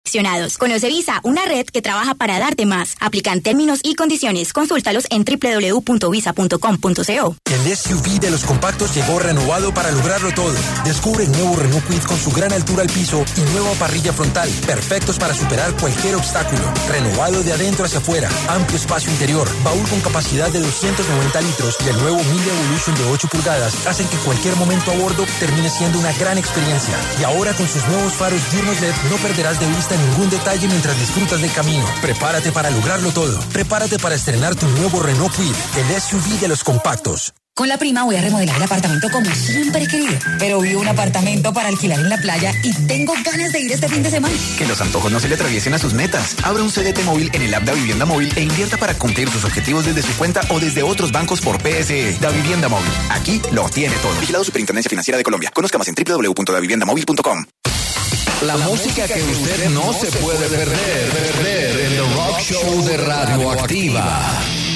Conoce Visa, una red que trabaja para darte más. Aplican términos y condiciones. Consúltalos en www.visa.com.co. El SUV de los compactos llegó renovado para lograrlo todo. Descubre el nuevo Renault Kwid con su gran altura al piso y nueva parrilla frontal, perfectos para superar cualquier obstáculo. Renovado de adentro hacia afuera, amplio espacio interior, baúl con capacidad de 290 litros y el nuevo Mille Evolution de 8 pulgadas hacen que cualquier momento a bordo termine siendo una gran experiencia. Y ahora con sus nuevos faros diurnos LED no perderás de vista ningún detalle mientras disfrutas del camino. Prepárate para lograrlo todo. Prepárate para estrenar tu nuevo Renault Kwid, el SUV de los compactos. Con la prima voy a remodelar el apartamento como siempre he querido. Pero vi un apartamento para alquilar en la playa y tengo ganas de ir este fin de semana. Que los antojos no se le atraviesen a sus metas. Abra un CDT móvil en el app Da Vivienda Móvil e invierta para cumplir sus objetivos desde su cuenta o desde otros bancos por PSE. Da Vivienda Móvil. Aquí lo tiene todo. Vigilado Superintendencia Financiera de Colombia. Conozca más en www.daviviendamóvil.com. La música que usted no se puede perder en The Rock Show de Radioactiva.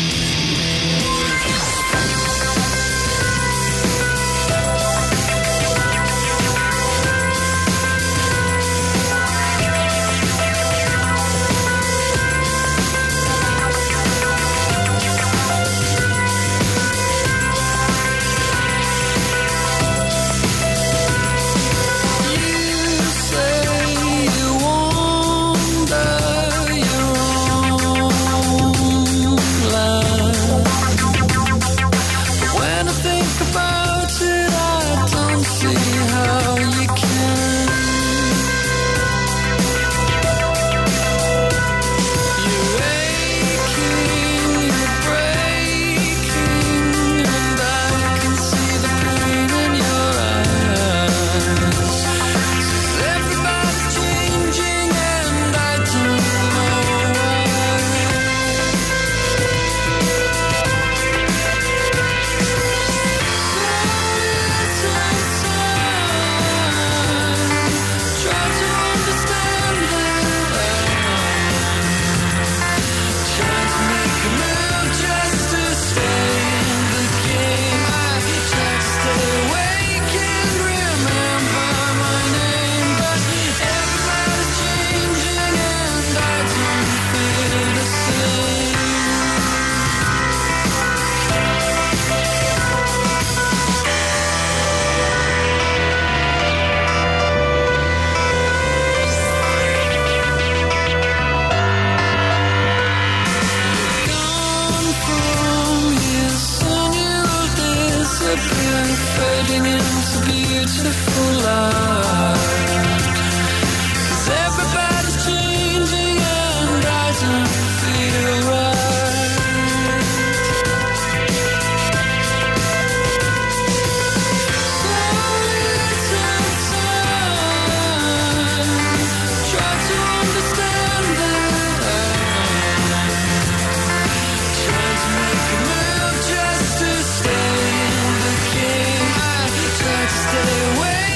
fading into beautiful light. 'Cause everybody's changing and I don't feel right. Try to understand that. Try to make a move just to stay in the game. I try to stay away.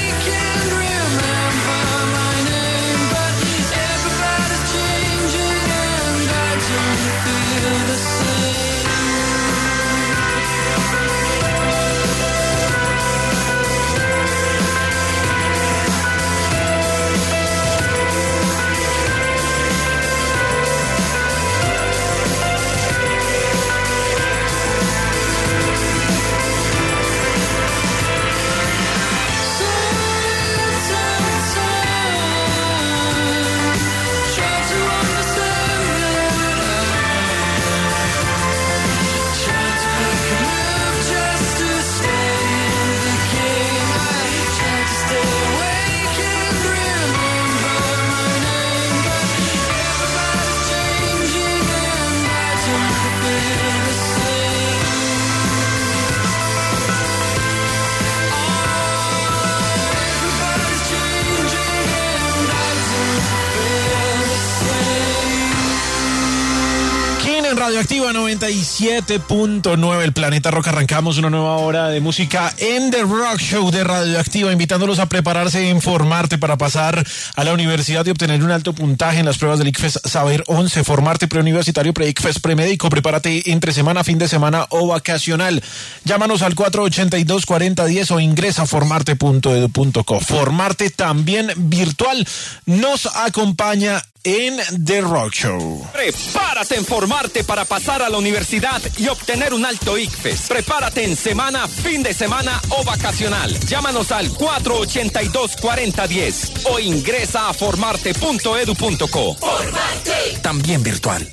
En Radioactiva 97.9 El Planeta Rock arrancamos una nueva hora de música en The Rock Show de Radioactiva, invitándolos a prepararse e informarte para pasar a la universidad y obtener un alto puntaje en las pruebas del ICFES Saber 11, formarte preuniversitario, pre-ICFES, premédico, prepárate entre semana, fin de semana o vacacional. Llámanos al 482-4010 o ingresa a formarte.edu.co. Formarte también virtual nos acompaña en The Rock Show. Prepárate en formarte para pasar a la universidad y obtener un alto ICFES. Prepárate en semana, fin de semana o vacacional. Llámanos al 482-4010 o ingresa a formarte.edu.co. ¡Formarte! También virtual.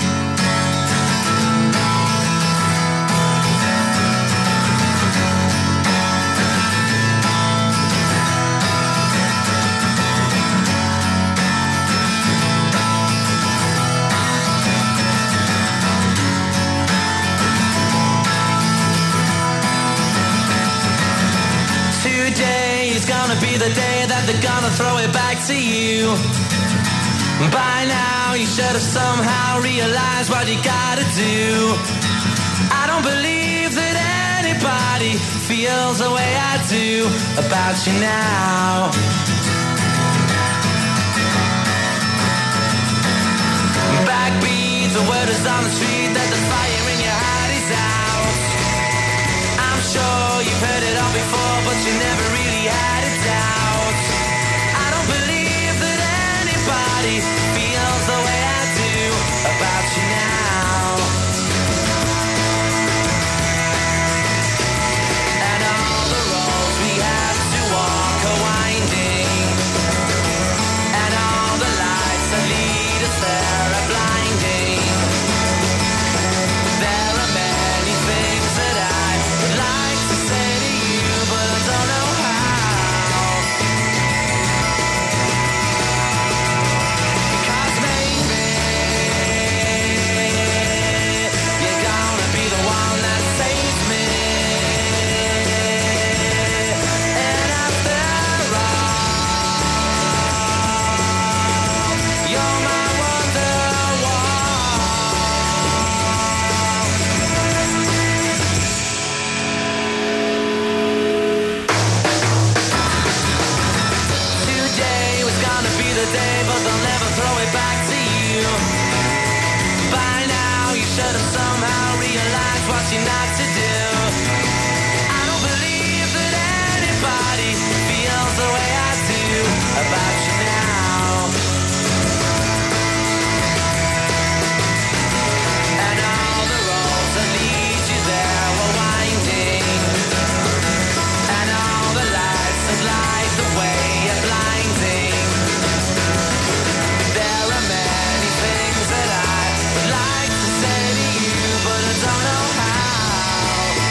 Gonna be the day that they're gonna throw it back to you. By now you should have somehow realized what you gotta do. I don't believe that anybody feels the way I do about you now. Backbeat, the word is on the street that the fire in your heart is out. I'm sure you've heard it all before, but you never really had a doubt. I don't believe that anybody feels the way I do about you now. And all the roads we have to walk are winding, and all the lights that lead us there are blinding. There are many things that I would like to say to you, but I don't know how. Because maybe you're gonna be the one that saves me. And after all, you're my Wonderwall. Today was gonna be the day, but they'll never throw it back to you. By now you should have somehow realized what you're not to do. I don't believe that anybody feels the way I do about you now. And all the roads that lead you there were winding, and all the lights that light the way are blinding. There are many things that I would like to say to you, but I don't know how.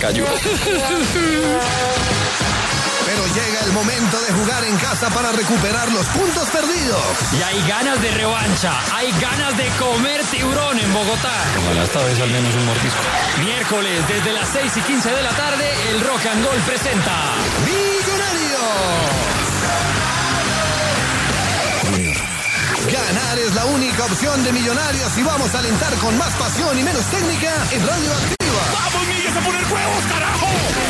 cayó. Pero llega el momento de jugar en casa para recuperar los puntos perdidos. Y hay ganas de revancha, hay ganas de comer tiburón en Bogotá. Ojalá esta vez al menos un mordisco. Miércoles, desde las 6:15 de la tarde, el Rock and Roll presenta ¡Millonarios! Ganar es la única opción de Millonarios y vamos a alentar con más pasión y menos técnica en Radio Activa. ¡Vamos, Millos, a poner huevos, carajo!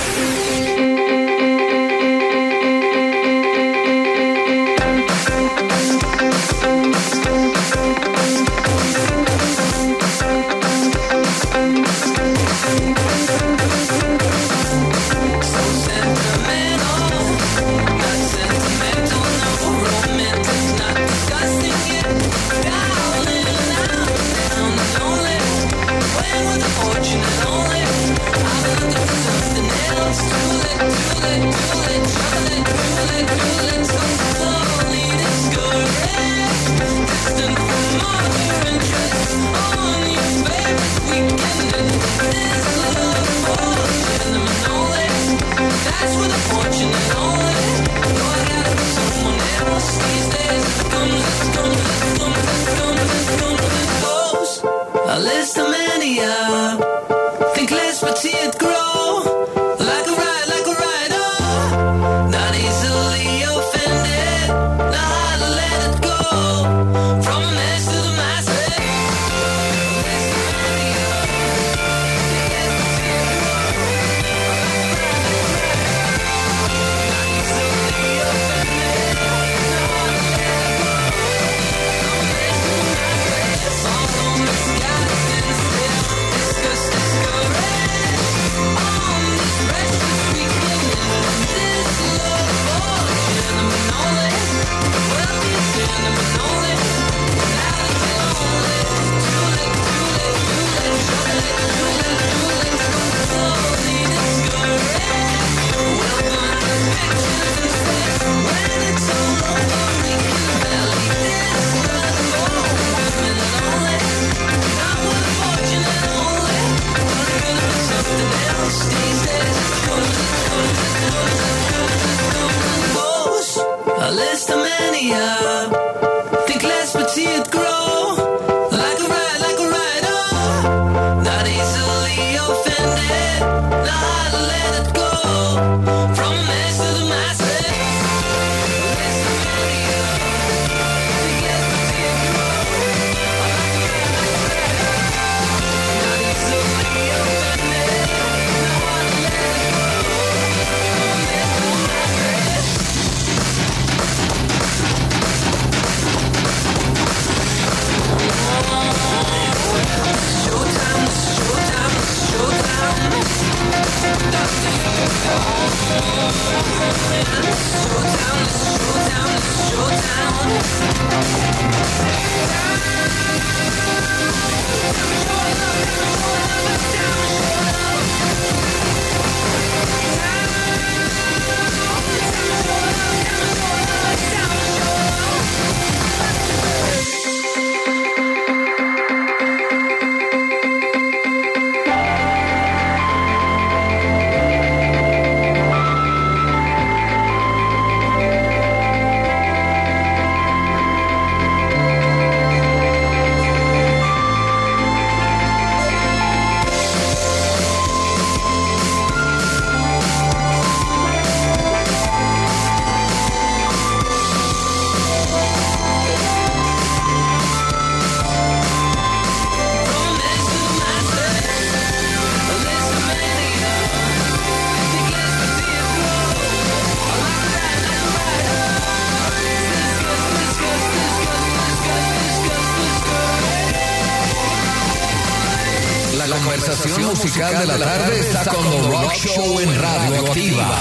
Conversación musical de la tarde está con The Rock Show en Radio Activa.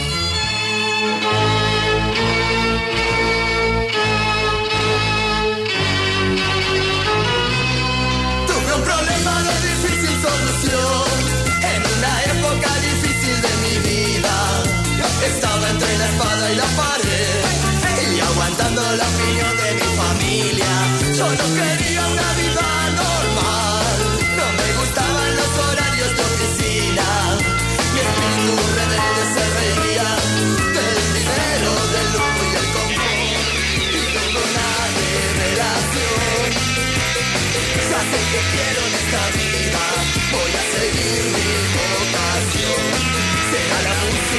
Tuve un problema de difícil solución en una época difícil de mi vida. Estaba entre la espada y la pared y aguantando la opinión de mi familia. Solo quería una vida normal. No me gustaban los horarios de oficina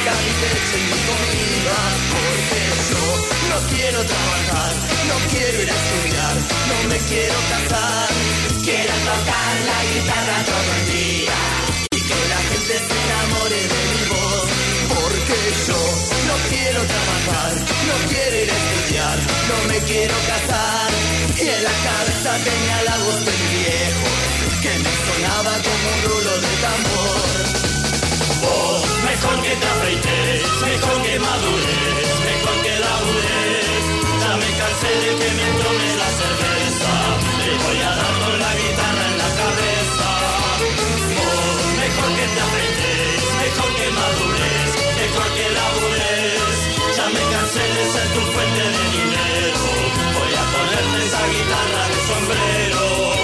música, mi techo y mi comida. Porque yo no quiero trabajar, no quiero ir a estudiar, no me quiero casar. Quiero tocar la guitarra todo el día y que la gente se enamore de mi voz. Porque yo no quiero trabajar, no quiero ir a estudiar, no me quiero casar. Y en la cabeza tenía la voz de mi viejo que me sonaba como un rulo de tambor. Vos, mejor que te afeites, mejor que madures, mejor que labures. Ya me cansé de que me tome la cerveza, le voy a dar con la guitarra en la cabeza. Vos, mejor que te afeites, mejor que madures, mejor que labures. Ya me cansé de ser tu fuente de dinero, voy a ponerte esa guitarra de sombrero.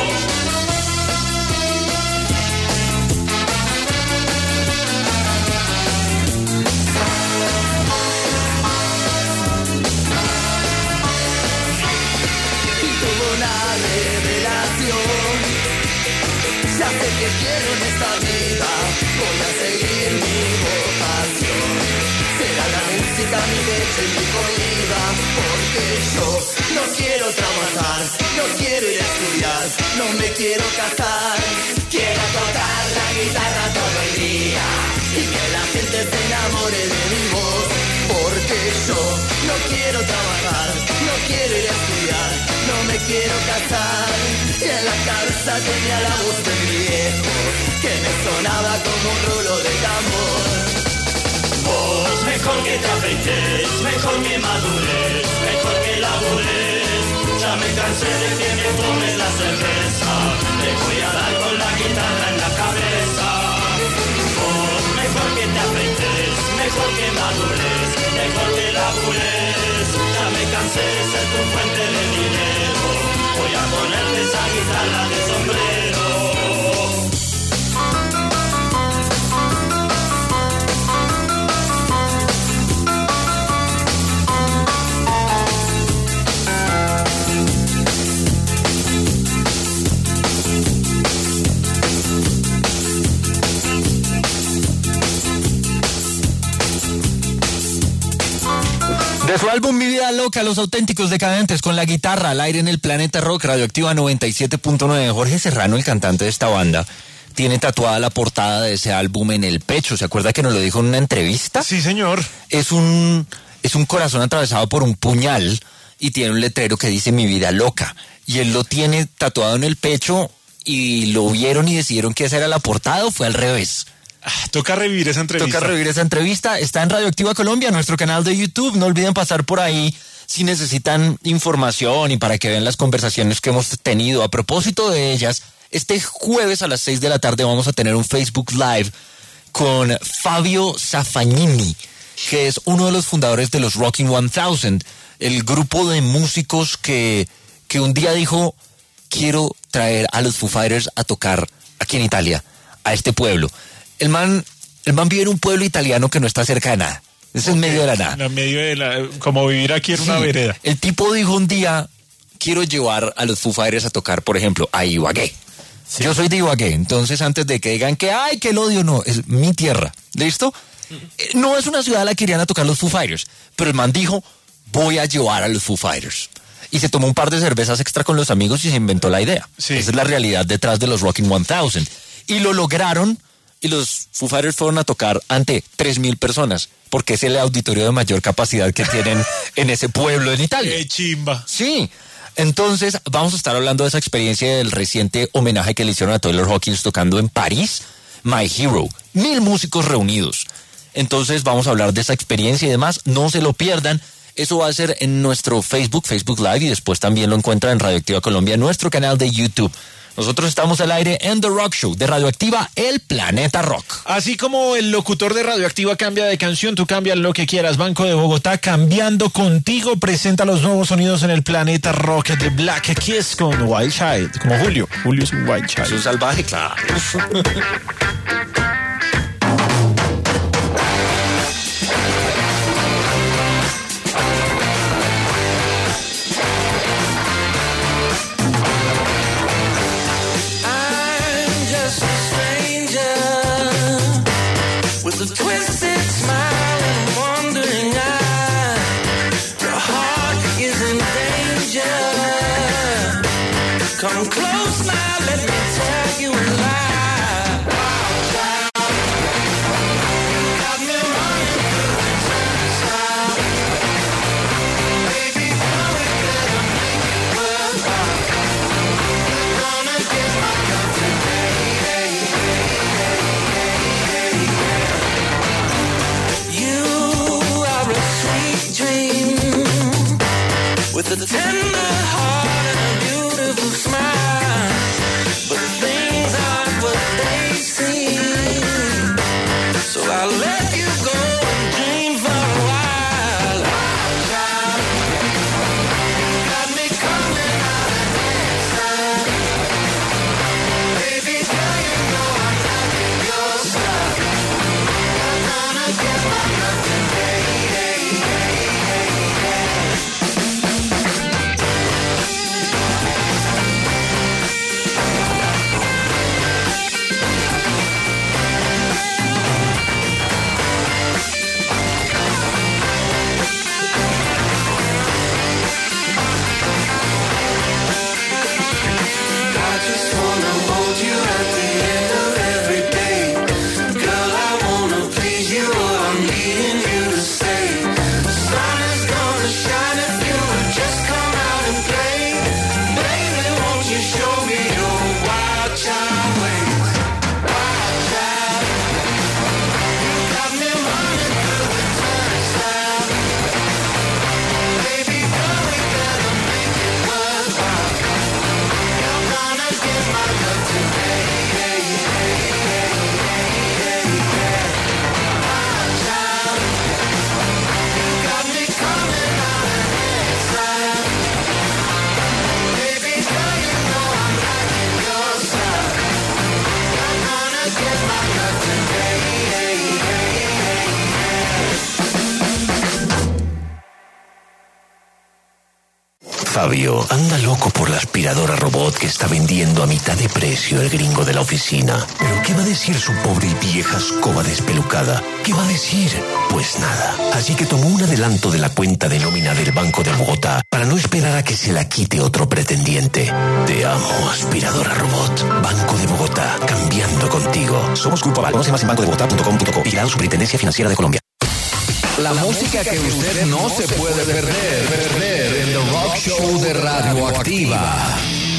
Ya sé que quiero en esta vida, voy a seguir mi vocación. Será la música mi leche y mi comida. Porque yo no quiero trabajar, no quiero ir a estudiar, no me quiero casar. Quiero tocar la guitarra todo el día y que la gente se enamore de mi voz. Porque yo no quiero trabajar, no quiero ir a estudiar, no me quiero casar. Y en la cabeza tenía la voz de mi viejo que me sonaba como un rulo de tambor. Vos, mejor que te afeites, mejor que madures, mejor que labures. Ya me cansé de que me tomes la cerveza, te voy a dar con la guitarra en la cabeza. Vos, mejor que te afeites, mejor que madures, mejor que labures. Ya me cansé de ser tu fuente de dinero, voy a ponerte esa guitarra de sombrero. De su álbum Mi Vida Loca, Los Auténticos Decadentes, con la guitarra al aire en el Planeta Rock, Radioactiva 97.9. Jorge Serrano, el cantante de esta banda, tiene tatuada la portada de ese álbum en el pecho. ¿Se acuerda que nos lo dijo en una entrevista? Sí, señor. Es un corazón atravesado por un puñal y tiene un letrero que dice Mi Vida Loca. Y él lo tiene tatuado en el pecho y lo vieron y decidieron que esa era la portada, o fue al revés. Toca revivir esa entrevista. Toca revivir esa entrevista. Está en Radioactiva Colombia, nuestro canal de YouTube. No olviden pasar por ahí si necesitan información y para que vean las conversaciones que hemos tenido. A propósito de ellas, este jueves a las 6 de la tarde vamos a tener un Facebook Live con Fabio Zafagnini, que es uno de los fundadores de los Rocking 1000, el grupo de músicos que un día dijo: quiero traer a los Foo Fighters a tocar aquí en Italia, a este pueblo. El man vive en un pueblo italiano que no está cerca de nada. Es en medio de la nada. En medio de como vivir aquí en una vereda. El tipo dijo un día: quiero llevar a los Foo Fighters a tocar, por ejemplo, a Ibagué. Sí. Yo soy de Ibagué, entonces antes de que digan que ¡ay, que el odio! No, es mi tierra. ¿Listo? No es una ciudad a la que irían a tocar los Foo Fighters, pero el man dijo: voy a llevar a los Foo Fighters. Y se tomó un par de cervezas extra con los amigos y se inventó la idea. Sí. Esa es la realidad detrás de los Rocking 1000. Y lo lograron. Y los Foo Fighters fueron a tocar ante 3,000 personas, porque es el auditorio de mayor capacidad que tienen en ese pueblo en Italia. ¡Qué chimba! Sí. Entonces, vamos a estar hablando de esa experiencia del reciente homenaje que le hicieron a Taylor Hawkins tocando en París, My Hero. 1,000 músicos reunidos. Entonces, vamos a hablar de esa experiencia y demás. No se lo pierdan. Eso va a ser en nuestro Facebook Live, y después también lo encuentran en Radioactiva Colombia, nuestro canal de YouTube. Nosotros estamos al aire en The Rock Show de Radioactiva, el Planeta Rock. Así como el locutor de Radioactiva cambia de canción, tú cambias lo que quieras. Banco de Bogotá, cambiando contigo, presenta los nuevos sonidos en el Planeta Rock de Black Kiss con Wild Child. Como Julio. Julio es un Wild Child. Es un salvaje, claro. A twisted smile Fabio anda loco por la aspiradora robot que está vendiendo a mitad de precio el gringo de la oficina. ¿Pero qué va a decir su pobre y vieja escoba despelucada? ¿Qué va a decir? Pues nada. Así que tomó un adelanto de la cuenta de nómina del Banco de Bogotá para no esperar a que se la quite otro pretendiente. Te amo, aspiradora robot. Banco de Bogotá, cambiando contigo. Somos Grupo Aval. Conoce más en bancodebogotá.com.co. Vigilado Superintendencia Financiera de Colombia. La música que usted no se puede perder en The Rock Show de Radioactiva.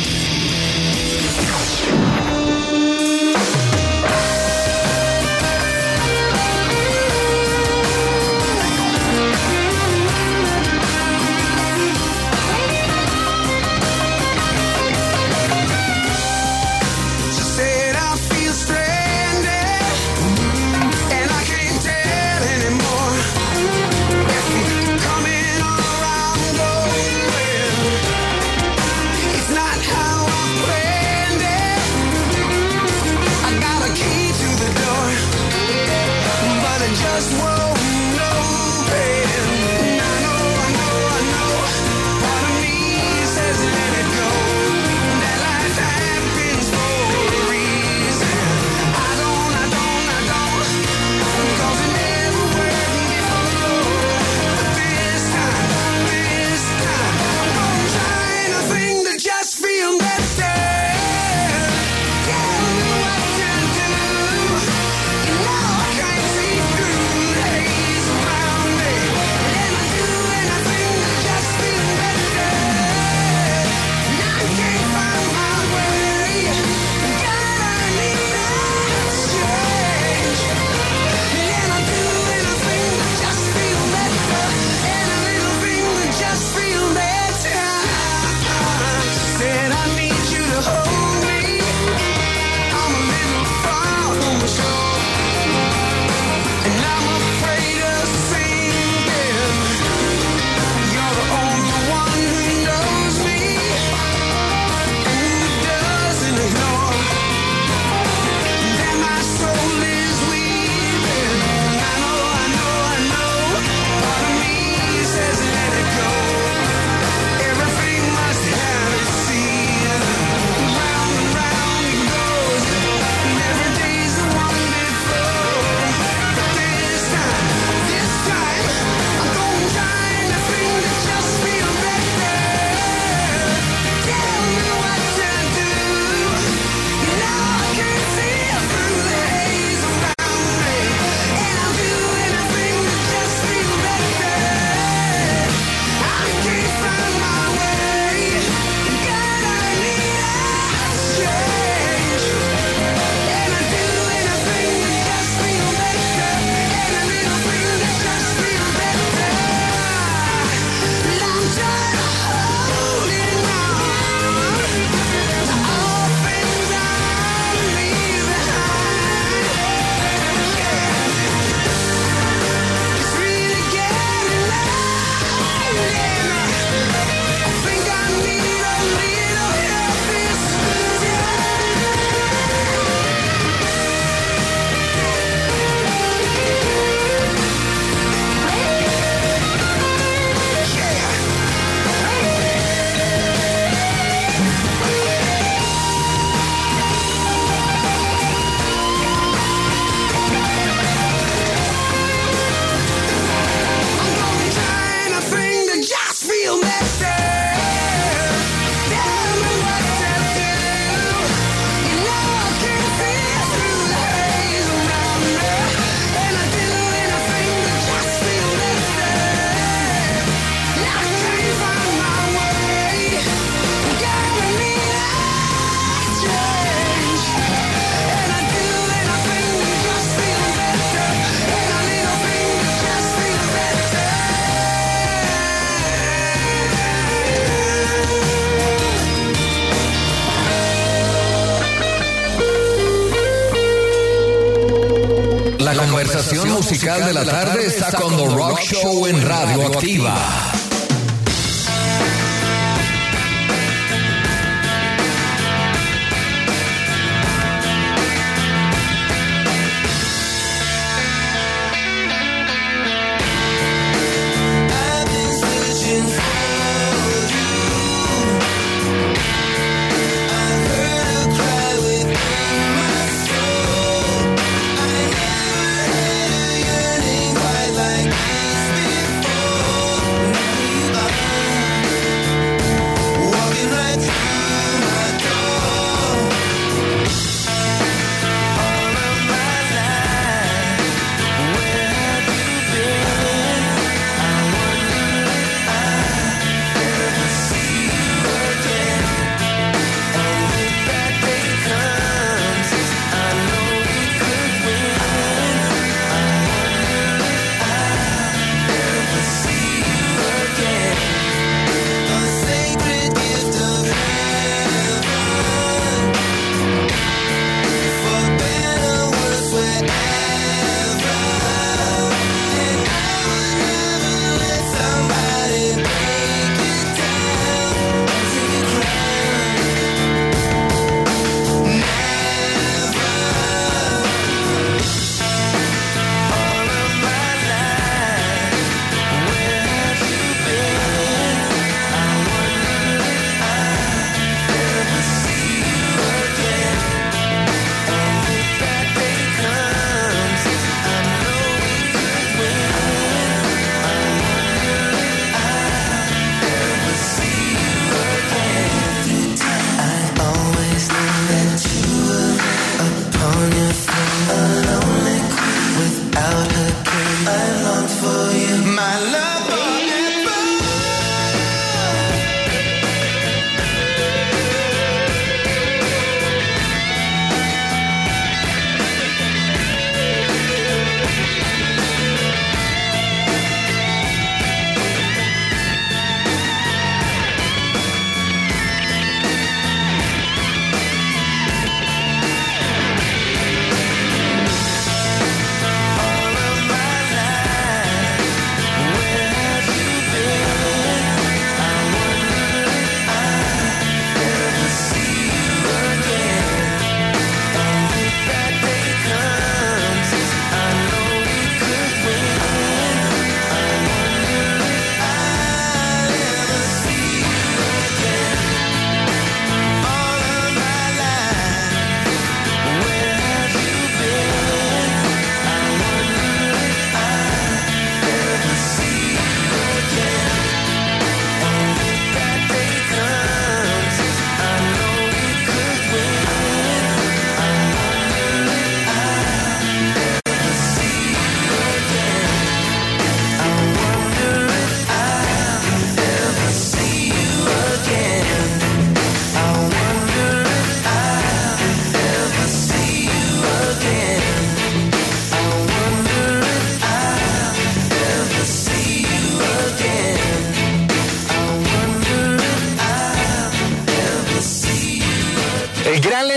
La conversación musical de la tarde está con The Rock Show en Radioactiva.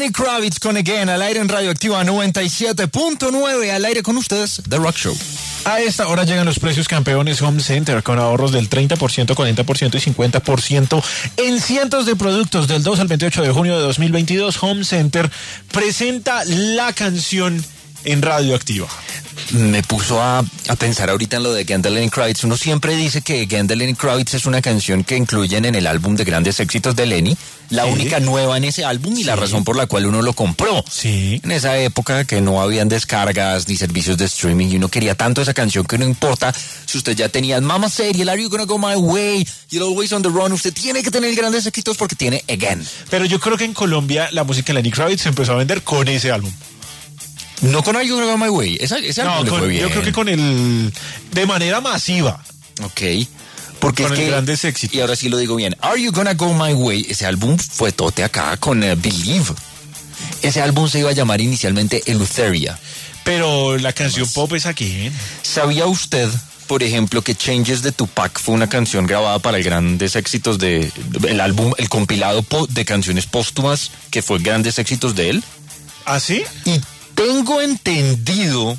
Lenny Kravitz con Again, al aire en Radioactiva 97.9, al aire con ustedes, The Rock Show. A esta hora llegan los precios campeones Home Center con ahorros del 30%, 40% y 50% en cientos de productos. Del 2 al 28 de junio de 2022, Home Center presenta la canción en Radioactiva. Me puso a pensar ahorita en lo de Again de Lenny Kravitz. Uno siempre dice que Again de Lenny Kravitz es una canción que incluyen en el álbum de grandes éxitos de Lenny, la única nueva en ese álbum y la razón por la cual uno lo compró. Sí. En esa época que no habían descargas ni servicios de streaming y uno quería tanto esa canción que no importa si usted ya tenía Mama Said y el Are You Gonna Go My Way y el Always on the Run, usted tiene que tener grandes éxitos porque tiene Again. Pero yo creo que en Colombia la música de Lenny Kravitz se empezó a vender con ese álbum. No con Are You Gonna Go My Way, ese álbum le fue bien. Yo creo que con de manera masiva. Ok. Porque con es el que, grandes éxitos. Y ahora sí lo digo bien, Are You Gonna Go My Way, ese álbum fue tote acá con Believe. Ese álbum se iba a llamar inicialmente Eleutheria. Pero la canción pop es aquí. ¿Sabía usted, por ejemplo, que Changes de Tupac fue una canción grabada para el grandes éxitos de el álbum, el compilado de canciones póstumas que fue grandes éxitos de él? ¿Ah, sí? Y tengo entendido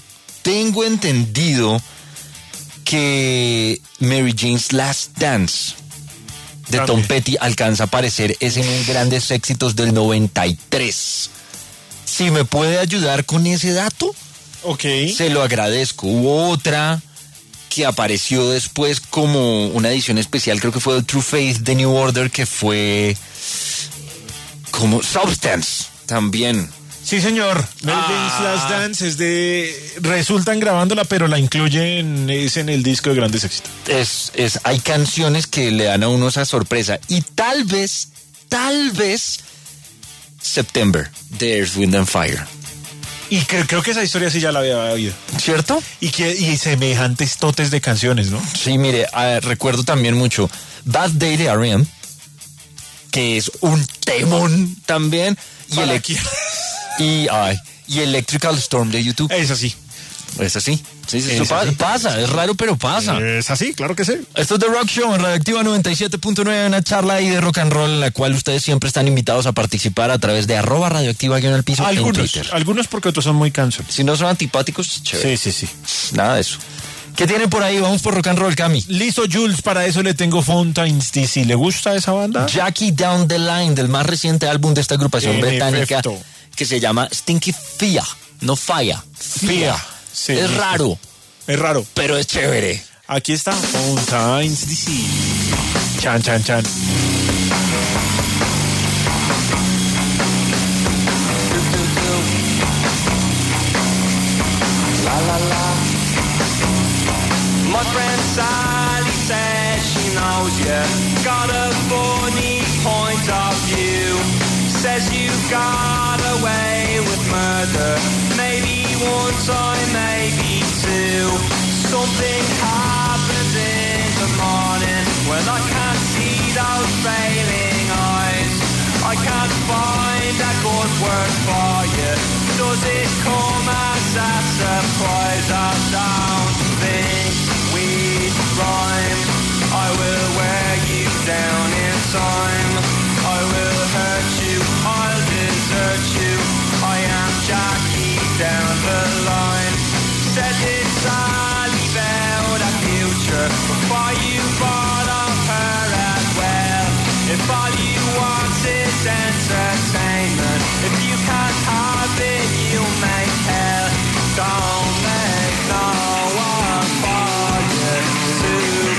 que Mary Jane's Last Dance de Tom Petty alcanza a aparecer es en grandes éxitos del 93. Si me puede ayudar con ese dato, se lo agradezco. Hubo otra que apareció después como una edición especial, creo que fue The True Faith de New Order, que fue como Substance también. Sí, señor. Mary Jane's Last Dance resultan grabándola, pero la incluyen es en el disco de grandes éxitos. Hay canciones que le dan a uno esa sorpresa. Y tal vez September de Earth, Wind and Fire. Y creo que esa historia sí ya la había oído. ¿Cierto? Y semejantes totes de canciones, ¿no? Sí, mire, recuerdo también mucho Bad Day de R.E.M., que es un temón también. Y Electrical Storm de YouTube. Es así. Es así. Sí, eso pasa. Es raro, pero pasa. Es así, claro que sí. Esto es The Rock Show en Radioactiva 97.9, una charla ahí de rock and roll en la cual ustedes siempre están invitados a participar a través de @radioactiva_piso en Twitter. Algunos porque otros son muy cansos. Si no son antipáticos, chévere. Sí. Nada de eso. ¿Qué tienen por ahí? Vamos por rock and roll, Cami. Listo, Jules, para eso le tengo Fontaines DC. ¿Le gusta esa banda? Jackie Down the Line, del más reciente álbum de esta agrupación británica que se llama Stinky Fia, no Falla. Fia. Sí, es raro. Es raro. Pero es chévere. Aquí está Fontaines DC. Chan. La. My friend Sally says she knows you got a funny point of view. Says you got away with murder, maybe one time, maybe two. Something happens in the morning when I can't see those failing eyes. I can't find a good word for you. Does it come as a surprise? I don't think we rhyme. I will wear you down in time. I will hurt you, I'll desert you. I am Jackie down the line. Said it's all about a future before you bought off her as well. If all you want is entertainment, if you can't have it, you make hell. Don't make no one for you to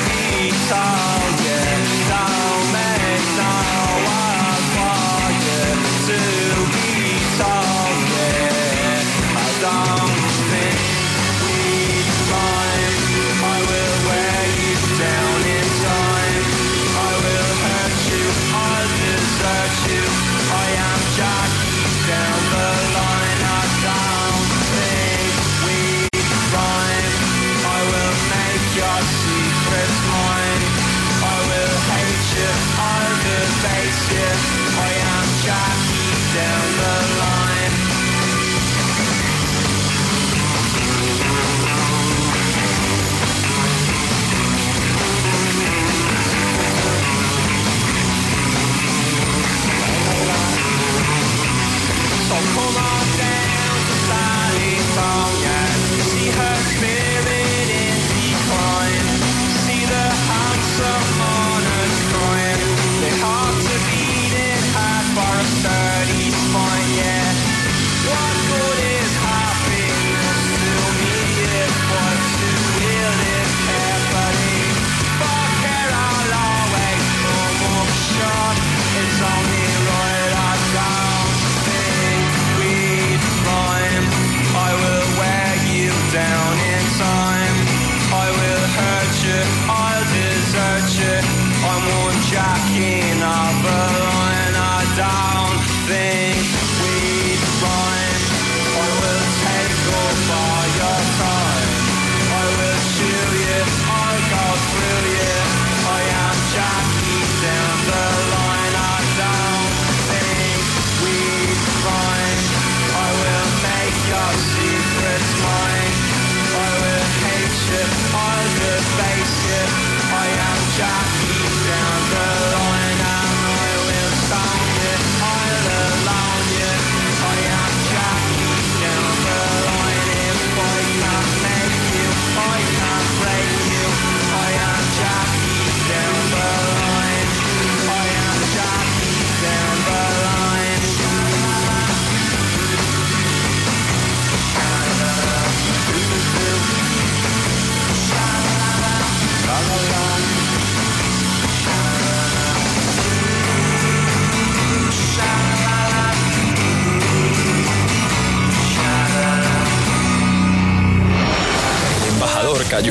cayó.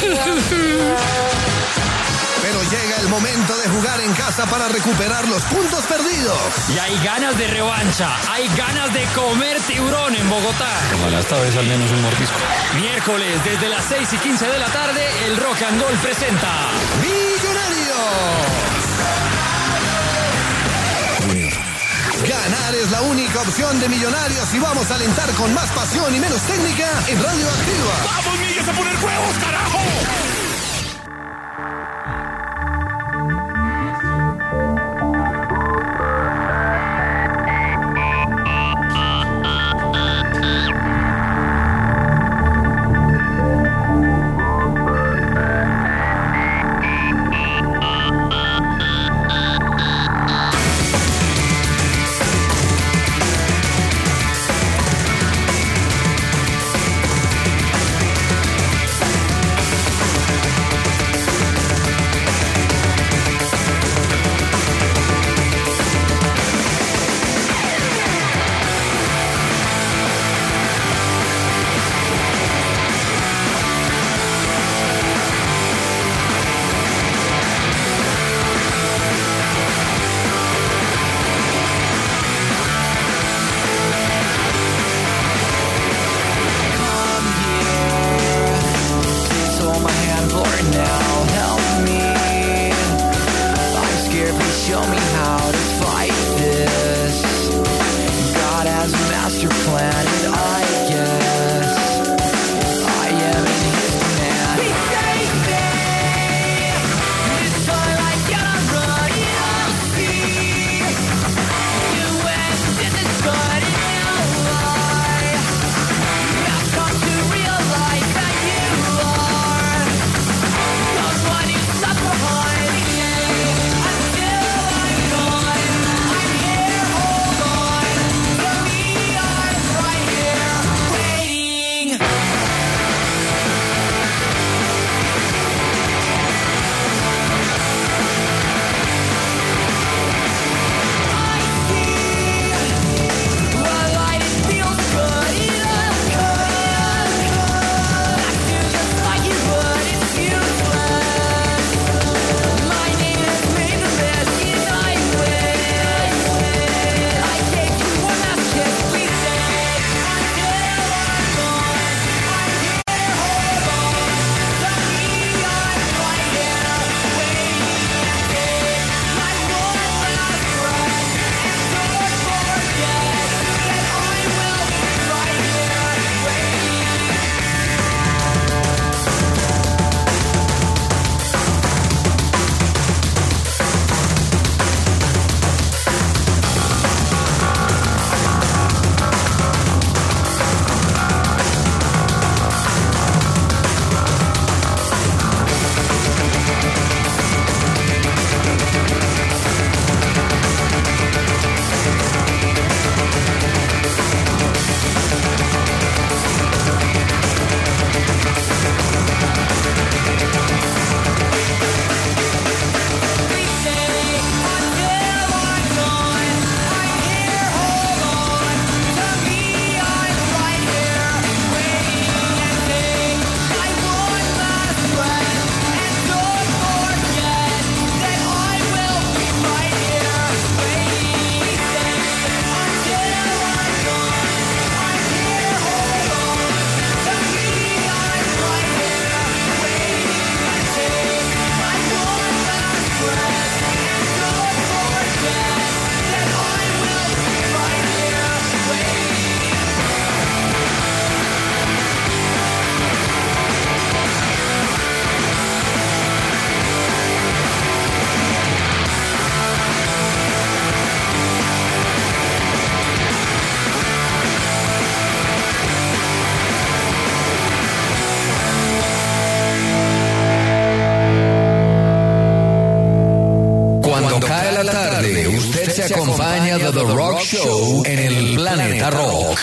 Pero llega el momento de jugar en casa para recuperar los puntos perdidos. Y hay ganas de revancha, hay ganas de comer tiburón en Bogotá. Ojalá esta vez al menos un mordisco. Miércoles, desde las 6:15 de la tarde, el Rock and Roll presenta ¡Millonarios! Ganar es la única opción de Millonarios y vamos a alentar con más pasión y menos técnica en Radio Activa. ¡Vamos, Millos, a poner huevos, carajo! se acompaña de The Rock Show en el Planeta Rock.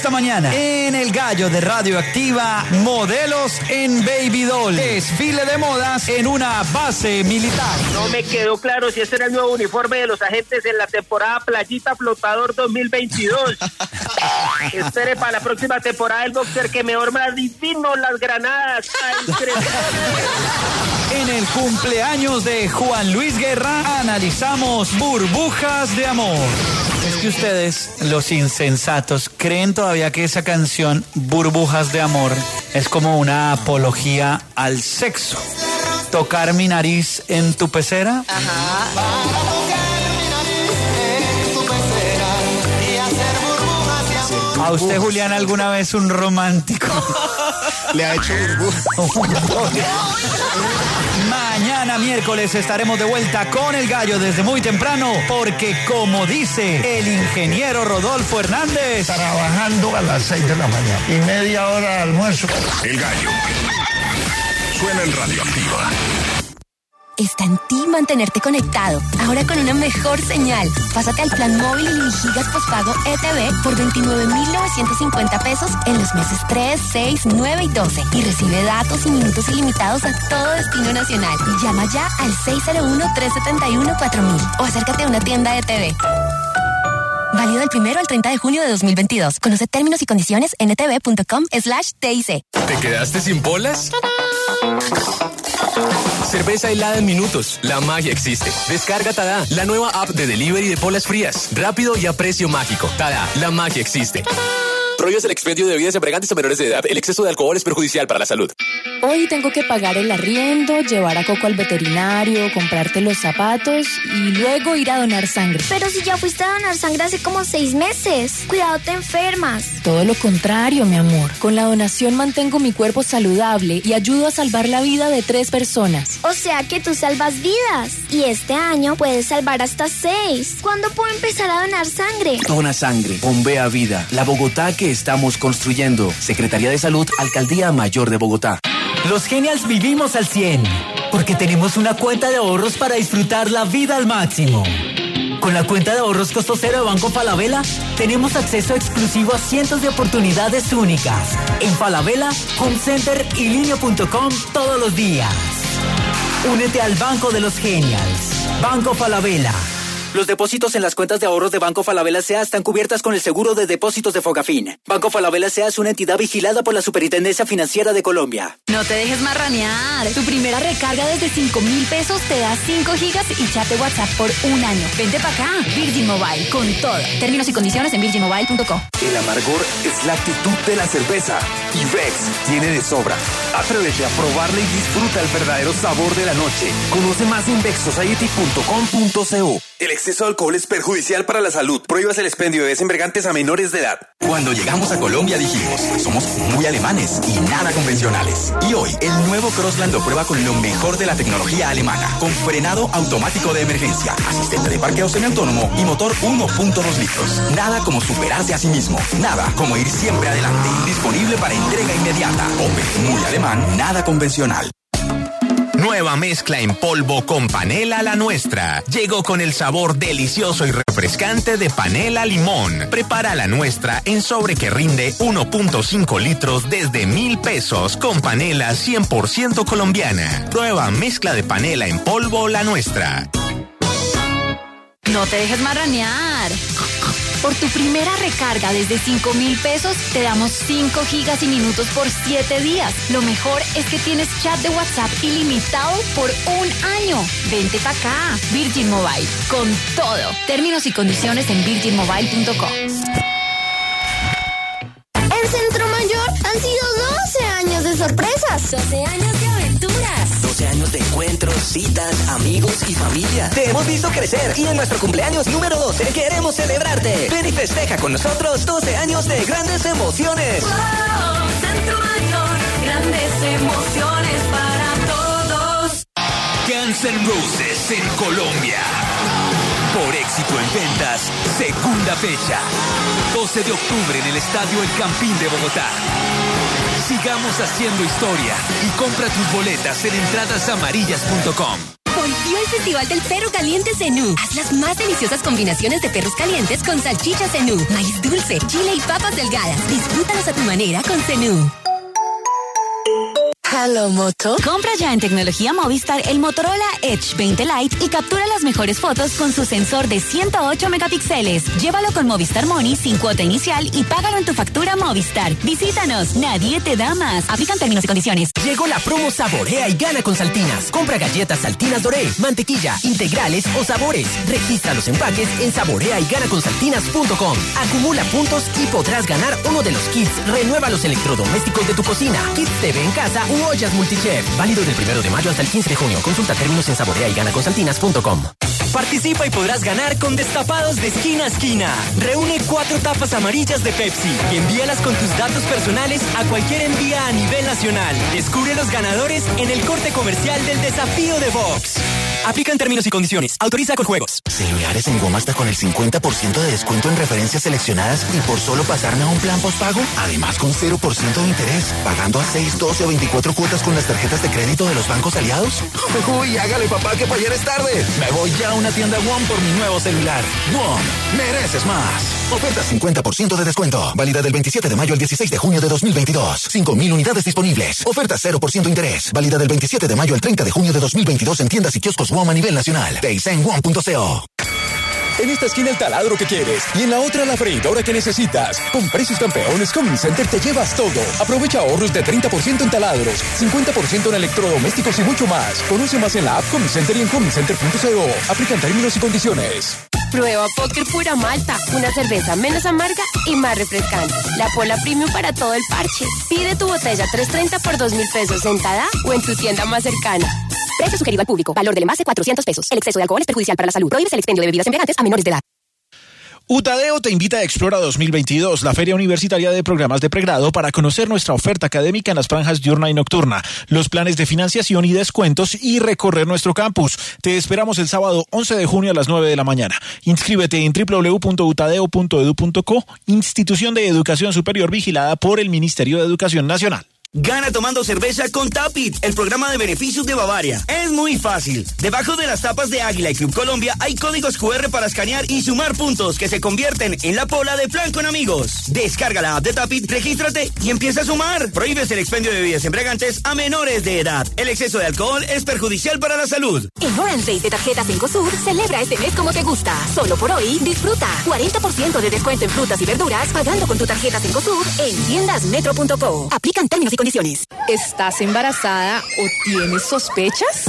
Esta mañana, en El Gallo de Radioactiva, modelos en Baby Doll. Desfile de modas en una base militar. No me quedó claro si ese era el nuevo uniforme de los agentes en la temporada Playita Flotador 2022. Espere para la próxima temporada el boxer que mejor me divino las granadas. En el cumpleaños de Juan Luis Guerra, analizamos Burbujas de Amor. Es que ustedes, los insensatos, creen todavía que esa canción, Burbujas de Amor, es como una apología al sexo. ¿Tocar mi nariz en tu pecera? Ajá. ¿A usted, Julián, alguna vez un romántico le ha hecho burbujas? Mañana miércoles estaremos de vuelta con El Gallo desde muy temprano, porque como dice el ingeniero Rodolfo Hernández, trabajando a las 6 de la mañana y media hora de almuerzo. El Gallo suena en Radioactiva. Está en ti mantenerte conectado, ahora con una mejor señal. Pásate al plan móvil y gigas postpago ETV por 29,950 pesos en los meses 3, 6, 9 y 12. Y recibe datos y minutos ilimitados a todo destino nacional. Y llama ya al 601-371-4000 o acércate a una tienda ETV. Válido del 1 al 30 de junio de 2022. Conoce términos y condiciones en etv.com/TIC. ¿Te quedaste sin bolas? Cerveza helada en minutos. La magia existe. Descarga Tada, la nueva app de delivery de polas frías. Rápido y a precio mágico. Tada, la magia existe. Prohíbes el expendio de bebidas embriagantes a menores de edad. El exceso de alcohol es perjudicial para la salud. Hoy tengo que pagar el arriendo, llevar a Coco al veterinario, comprarte los zapatos y luego ir a donar sangre. Pero si ya fuiste a donar sangre hace como 6 meses. Cuidado, te enfermas. Todo lo contrario, mi amor. Con la donación mantengo mi cuerpo saludable y ayudo a salvar la vida de 3 personas. O sea que tú salvas vidas. Y este año puedes salvar hasta 6. ¿Cuándo puedo empezar a donar sangre? Dona sangre, bombea vida. La Bogotá que estamos construyendo. Secretaría de Salud, Alcaldía Mayor de Bogotá. Los Genials vivimos al 100, porque tenemos una cuenta de ahorros para disfrutar la vida al máximo. Con la cuenta de ahorros costo cero de Banco Falabella, tenemos acceso exclusivo a cientos de oportunidades únicas. En Falabella, Home Center y Linio.com todos los días. Únete al Banco de los Genials. Banco Falabella. Los depósitos en las cuentas de ahorros de Banco Falabella S.A. están cubiertas con el seguro de depósitos de Fogafín. Banco Falabella S.A. es una entidad vigilada por la Superintendencia Financiera de Colombia. No te dejes marranear. Tu primera recarga desde 5,000 pesos te da 5 gigas y chat de WhatsApp por 1 año. Vente para acá. Virgin Mobile, con todo. Términos y condiciones en virginmobile.com. El amargor es la actitud de la cerveza. Y Rex tiene de sobra. Atrévete a probarla y disfruta el verdadero sabor de la noche. Conoce más en vexsociety.com.co. El exceso de alcohol es perjudicial para la salud. Prohíbas el expendio de bebidas embriagantes a menores de edad. Cuando llegamos a Colombia dijimos, somos muy alemanes y nada convencionales. Y hoy, el nuevo Crossland lo prueba con lo mejor de la tecnología alemana, con frenado automático de emergencia, asistente de parqueo semiautónomo y motor 1.2 litros. Nada como superarse a sí mismo. Nada como ir siempre adelante. Disponible para entrega inmediata. Opel, muy alemán, nada convencional. Nueva mezcla en polvo con panela La Nuestra. Llegó con el sabor delicioso y refrescante de panela limón. Prepara La Nuestra en sobre que rinde 1.5 litros desde 1,000 pesos con panela 100% colombiana. Nueva mezcla de panela en polvo La Nuestra. No te dejes marranear. Por tu primera recarga desde 5,000 pesos, te damos 5 gigas y minutos por 7 días. Lo mejor es que tienes chat de WhatsApp ilimitado por 1 año. Vente para acá. Virgin Mobile, con todo. Términos y condiciones en virginmobile.com. En Centro Mayor han sido 12 años de sorpresas. 12 años de aventuras. 12 años de encuentros, citas, amigos y familia. Te hemos visto crecer y en nuestro cumpleaños número 12 queremos celebrarte. Ven y festeja con nosotros 12 años de grandes emociones. Wow, Centro Mayor, grandes emociones para todos. Guns N' Roses en Colombia. Por éxito en ventas, segunda fecha. 12 de octubre en el Estadio El Campín de Bogotá. Sigamos haciendo historia y compra tus boletas en entradasamarillas.com. Volvió el Festival del Perro Caliente Zenú. Haz las más deliciosas combinaciones de perros calientes con salchicha Zenú, maíz dulce, chile y papas delgadas. Disfrútalos a tu manera con Zenú. Hello Moto. Compra ya en tecnología Movistar el Motorola Edge 20 Lite y captura las mejores fotos con su sensor de 108 megapíxeles. Llévalo con Movistar Money sin cuota inicial y págalo en tu factura Movistar. Visítanos, nadie te da más. Aplican términos y condiciones. Llegó la promo Saborea y gana con Saltinas. Compra galletas Saltinas Doré, mantequilla, integrales o sabores. Registra los empaques en saboreayganaconsaltinas.com. Acumula puntos y podrás ganar uno de los kits. Renueva los electrodomésticos de tu cocina. Kits TV en casa u ollas Multichef. Válido del 1 de mayo hasta el 15 de junio. Consulta términos en saboreayganaconsaltinas.com. Participa y podrás ganar con destapados de esquina a esquina. Reúne 4 tapas amarillas de Pepsi y envíalas con tus datos personales a cualquier envía a nivel nacional. Descubre los ganadores en el corte comercial del desafío de Vox. Aplican términos y condiciones. Autoriza con juegos. Celulares en Goma está con el 50% de descuento en referencias seleccionadas y por solo pasarme a un plan postpago. Además con 0% de interés. Pagando a 6, 12 o 24 cuotas con las tarjetas de crédito de los bancos aliados. Uy, hágale papá que para ayer es tarde. Me voy ya a una tienda One por mi nuevo celular. One, mereces más. Oferta 50% de descuento. Válida del 27 de mayo al 16 de junio de 2022. 5,000 unidades disponibles. Oferta 0% interés. Válida del 27 de mayo al 30 de junio de 2022 en tiendas y kioscos One a nivel nacional. Teis en One.co. En esta esquina el taladro que quieres y en la otra la freidora que necesitas. Con precios campeones, Home Center te llevas todo. Aprovecha ahorros de 30% en taladros, 50% en electrodomésticos y mucho más. Conoce más en la app Home Center y en homecenter.co. Aplican términos y condiciones. Prueba Póker Pura Malta, una cerveza menos amarga y más refrescante. La Pola Premium para todo el parche. Pide tu botella 330 por 2,000 pesos en Tada o en tu tienda más cercana. Precio sugerido al público. Valor del envase 400 pesos. El exceso de alcohol es perjudicial para la salud. Prohíbes el expendio de bebidas embriagantes a menores de edad. Utadeo te invita a Explora 2022, la feria universitaria de programas de pregrado, para conocer nuestra oferta académica en las franjas diurna y nocturna, los planes de financiación y descuentos y recorrer nuestro campus. Te esperamos el sábado 11 de junio a las 9 de la mañana. Inscríbete en www.utadeo.edu.co, institución de educación superior vigilada por el Ministerio de Educación Nacional. Gana tomando cerveza con Tapit, el programa de beneficios de Bavaria. Es muy fácil. Debajo de las tapas de Águila y Club Colombia hay códigos QR para escanear y sumar puntos que se convierten en la pola de plan con amigos. Descarga la app de Tapit, regístrate y empieza a sumar. Prohíbes el expendio de bebidas embriagantes a menores de edad. El exceso de alcohol es perjudicial para la salud. El Orange Days de Tarjetas Cencosud celebra este mes como te gusta. Solo por hoy, disfruta 40% de descuento en frutas y verduras pagando con tu tarjeta Cencosud en tiendasmetro.co. Aplican términos y condiciones. ¿Estás embarazada o tienes sospechas?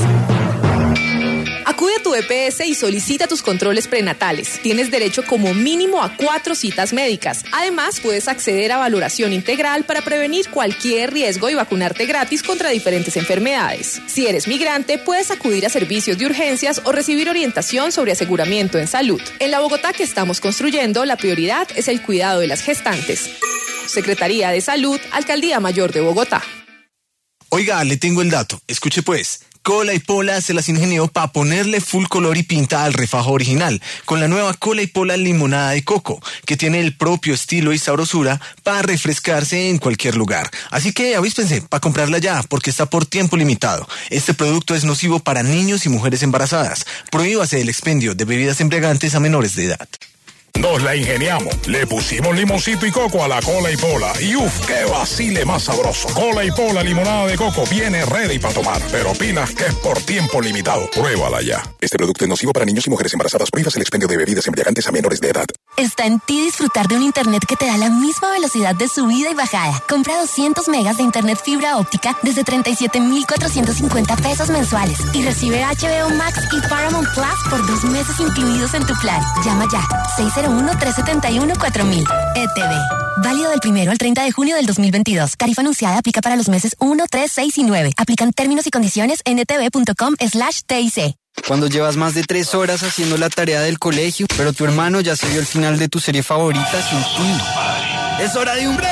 Acude a tu EPS y solicita tus controles prenatales. Tienes derecho como mínimo a 4 citas médicas. Además, puedes acceder a valoración integral para prevenir cualquier riesgo y vacunarte gratis contra diferentes enfermedades. Si eres migrante, puedes acudir a servicios de urgencias o recibir orientación sobre aseguramiento en salud. En la Bogotá que estamos construyendo, la prioridad es el cuidado de las gestantes. Secretaría de Salud, Alcaldía Mayor de Bogotá. Oiga, le tengo el dato. Escuche pues. Cola y Pola se las ingenió para ponerle full color y pinta al refajo original, con la nueva Cola y Pola limonada de coco, que tiene el propio estilo y sabrosura para refrescarse en cualquier lugar. Así que avíspense para comprarla ya, porque está por tiempo limitado. Este producto es nocivo para niños y mujeres embarazadas. Prohíbase el expendio de bebidas embriagantes a menores de edad. Nos la ingeniamos. Le pusimos limoncito y coco a la Cola y Pola. Y uff, qué vacile más sabroso. Cola y Pola limonada de coco viene ready para tomar. Pero pilas que es por tiempo limitado. Pruébala ya. Este producto es nocivo para niños y mujeres embarazadas. Prohíbas el expendio de bebidas embriagantes a menores de edad. Está en ti disfrutar de un internet que te da la misma velocidad de subida y bajada. Compra 200 megas de internet fibra óptica desde 37,450 pesos mensuales. Y recibe HBO Max y Paramount Plus por 2 meses incluidos en tu plan. Llama ya. 601-371-4000. ETV. Válido del 1 al 30 de junio del 2022. Tarifa anunciada aplica para los meses 1, 3, 6 y 9. Aplican términos y condiciones en etv.com/TIC. Cuando llevas más de 3 horas haciendo la tarea del colegio, pero tu hermano ya se vio el final de tu serie favorita sin ti. ¡Es hora de un break!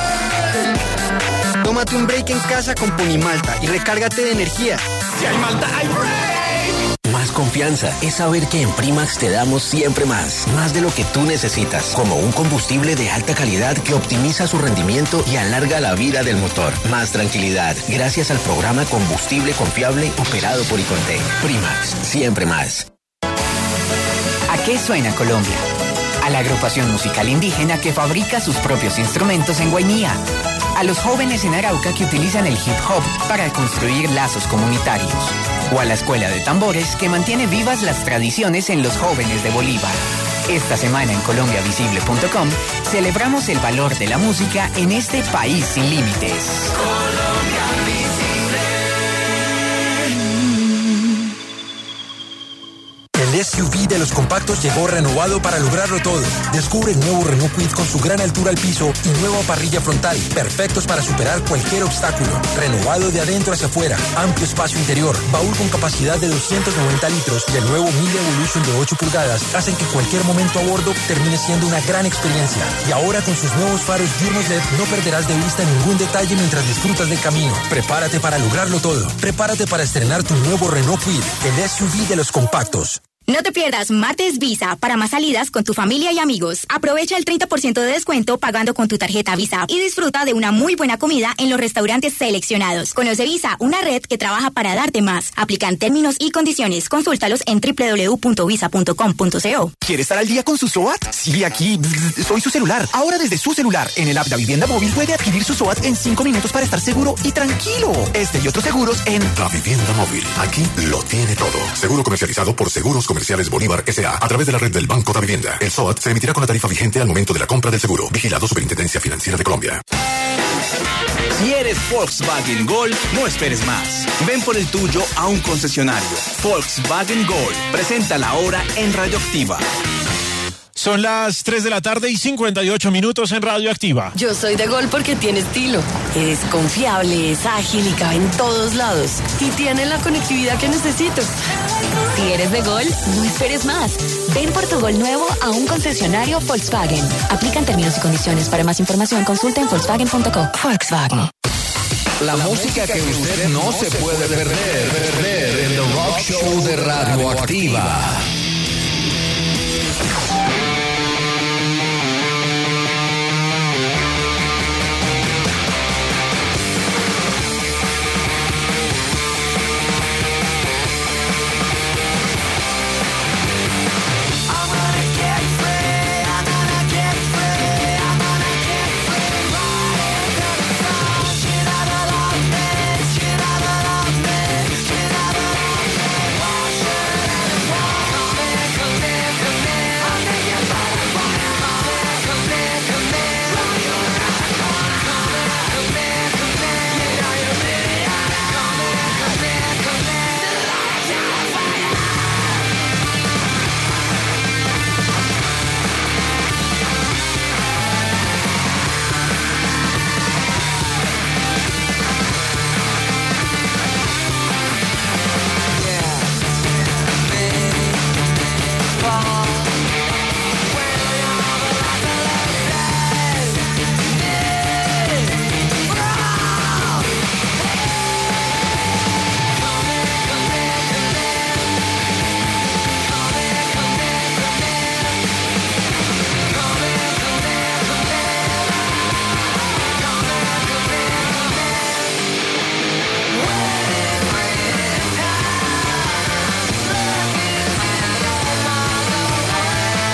Tómate un break en casa con Ponimalta y recárgate de energía. ¡Si hay Malta, hay break! más confianza. Es saber que en Primax te damos siempre más. Más de lo que tú necesitas. Como un combustible de alta calidad que optimiza su rendimiento y alarga la vida del motor. Más tranquilidad. Gracias al programa Combustible Confiable operado por Icontec. Primax. Siempre más. ¿A qué suena Colombia? A la agrupación musical indígena que fabrica sus propios instrumentos en Guainía. A los jóvenes en Arauca que utilizan el hip hop para construir lazos comunitarios. O a la escuela de tambores que mantiene vivas las tradiciones en los jóvenes de Bolívar. Esta semana en colombiavisible.com celebramos el valor de la música en este país sin límites. Colombia Visible. El SUV de los compactos llegó renovado para lograrlo todo. Descubre el nuevo Renault Kwid con su gran altura al piso y nueva parrilla frontal, perfectos para superar cualquier obstáculo. Renovado de adentro hacia afuera, amplio espacio interior, baúl con capacidad de 290 litros y el nuevo Mille Evolution de 8 pulgadas hacen que cualquier momento a bordo termine siendo una gran experiencia. Y ahora con sus nuevos faros diurnos LED no perderás de vista ningún detalle mientras disfrutas del camino. Prepárate para lograrlo todo. Prepárate para estrenar tu nuevo Renault Kwid, el SUV de los compactos. No te pierdas Martes Visa para más salidas con tu familia y amigos. Aprovecha el 30% de descuento pagando con tu tarjeta Visa y disfruta de una muy buena comida en los restaurantes seleccionados. Conoce Visa, una red que trabaja para darte más. Aplican términos y condiciones. Consúltalos en www.visa.com.co. ¿Quiere estar al día con su SOAT? Sí, aquí soy su celular. Ahora desde su celular, en el app de Vivienda Móvil puede adquirir su SOAT en 5 minutos para estar seguro y tranquilo. Este y otros seguros en La Vivienda Móvil. Aquí lo tiene todo. Seguro comercializado por Seguros Comerciales Bolívar S.A. a través de la red del Banco da Vivienda. El SOAT se emitirá con la tarifa vigente al momento de la compra del seguro. Vigilado Superintendencia Financiera de Colombia. Si eres Volkswagen Gol, no esperes más. Ven por el tuyo a un concesionario. Volkswagen Gol. Presenta la hora en Radioactiva. Son las 3 de la tarde y 58 minutos en Radioactiva. Yo soy de Gol porque tiene estilo. Es confiable, es ágil y cabe en todos lados. Y tiene la conectividad que necesito. Si eres de Gol, no esperes más. Ven por tu Gol nuevo a un concesionario Volkswagen. Aplican términos y condiciones. Para más información, consulta en Volkswagen.co. Volkswagen. La música que usted no se puede perder en The Rock Show de Radioactiva.